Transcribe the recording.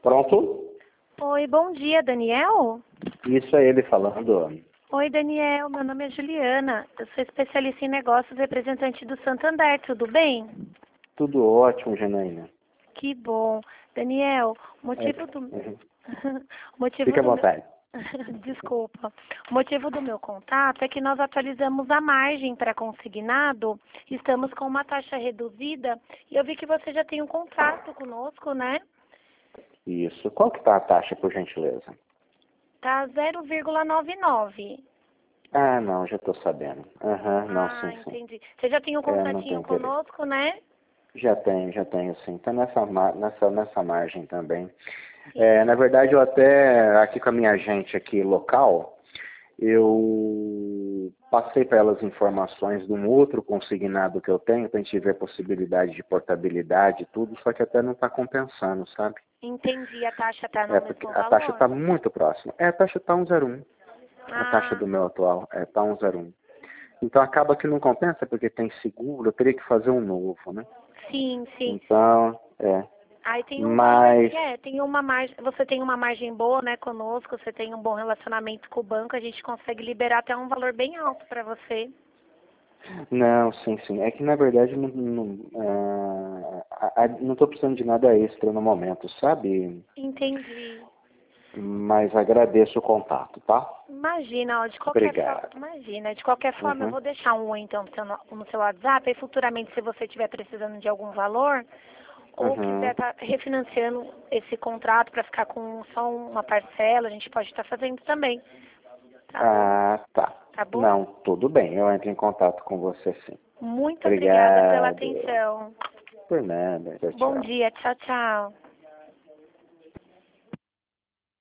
Pronto? Oi, bom dia, Daniel? Isso é ele falando. Oi, Daniel, meu nome é Juliana. Eu sou especialista em negócios, representante do Santander, tudo bem? Tudo ótimo, Janaína. Que bom. Daniel, o motivo do... Uhum. o motivo Fique à do vontade. Desculpa. O motivo do meu contato é que nós atualizamos a margem para consignado, estamos com uma taxa reduzida e eu vi que você já tem um contrato conosco, né? Isso. Qual que tá a taxa, por gentileza? Tá 0,99. Ah, não, já estou sabendo. Aham, não, sim. Entendi. Você já tem um Não tem contratinho interesse. conosco, né? Já tenho sim. Tá nessa margem também. Sim. Na verdade, eu até, aqui com a minha agente aqui local, eu passei para elas informações de um outro consignado que eu tenho, para a gente ver a possibilidade de portabilidade e tudo, só que até não está compensando, sabe? Entendi. A taxa tá no Porque mesmo a taxa valor? está muito próxima. A taxa está 1,01. A taxa Ah, do meu atual está 1,01. Então acaba que não compensa porque tem seguro, eu teria que fazer um novo, né? sim. Então, Aí tem um valor Mas, que tem uma margem, você tem uma margem boa, né, conosco, você tem um bom relacionamento com o banco, a gente consegue liberar até um valor bem alto para você. não, sim. É que na verdade não estou precisando de nada extra no momento, sabe? Entendi. Mas agradeço o contato, tá? Imagina, ó, Obrigado. de qualquer forma eu Uhum, vou deixar um oi então no seu WhatsApp, e futuramente se você estiver precisando de algum valor, ou quiser uhum. estar refinanciando esse contrato para ficar com só uma parcela, a gente pode estar fazendo também, tá bom? Ah, tá. Tá bom? Não, tudo bem, eu entro em contato com você sim. Muito obrigada pela Obrigado. atenção. Por nada. Tchau, Bom tchau. dia, tchau, tchau.